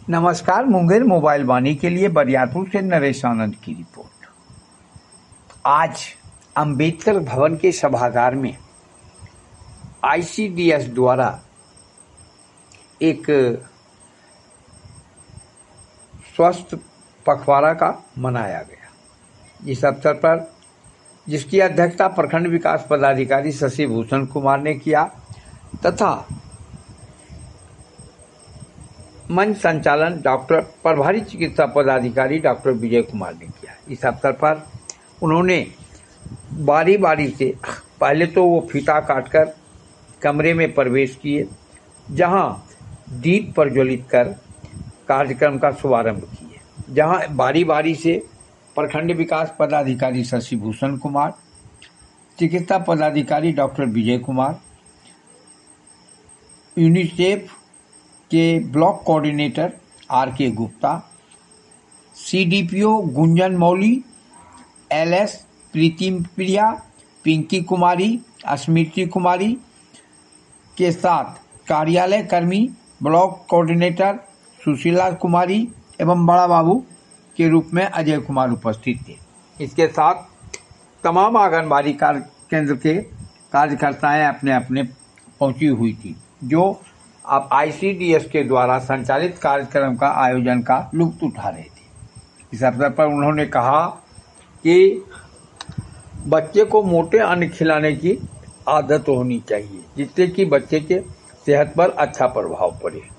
नमस्कार। मुंगेर मोबाइल वाणी के लिए बरियारपुर से नरेश आनंद की रिपोर्ट। आज अंबेडकर भवन के सभागार में ICDS द्वारा एक स्वस्थ पखवाड़ा का मनाया गया। इस अवसर पर जिसकी अध्यक्षता प्रखंड विकास पदाधिकारी शशि भूषण कुमार ने किया तथा मंच संचालन डॉक्टर प्रभारी चिकित्सा पदाधिकारी डॉक्टर विजय कुमार ने किया। इस अवसर पर उन्होंने बारी बारी से पहले तो वो फीता काटकर कमरे में प्रवेश किए, जहां दीप प्रज्वलित कर कार्यक्रम का शुभारंभ किए, जहां बारी बारी से प्रखंड विकास पदाधिकारी शशि भूषण कुमार, चिकित्सा पदाधिकारी डॉक्टर विजय कुमार, यूनिसेफ के ब्लॉक कोऑर्डिनेटर RK गुप्ता, CDPO गुंजन मौली, LS प्रीति प्रिया, पिंकी कुमारी, स्मृति कुमारी के साथ कार्यालय कर्मी ब्लॉक कोऑर्डिनेटर सुशीला कुमारी एवं बड़ा बाबू के रूप में अजय कुमार उपस्थित थे। इसके साथ तमाम आंगनबाड़ी केंद्र के कार्यकर्ताएं अपने अपने पहुंची हुई थी, जो अब ICDS के द्वारा संचालित कार्यक्रम का आयोजन का लुत्फ उठा रहे थे। इस अवसर पर उन्होंने कहा कि बच्चे को मोटे अन्न खिलाने की आदत होनी चाहिए, जिससे कि बच्चे के सेहत पर अच्छा प्रभाव पड़े।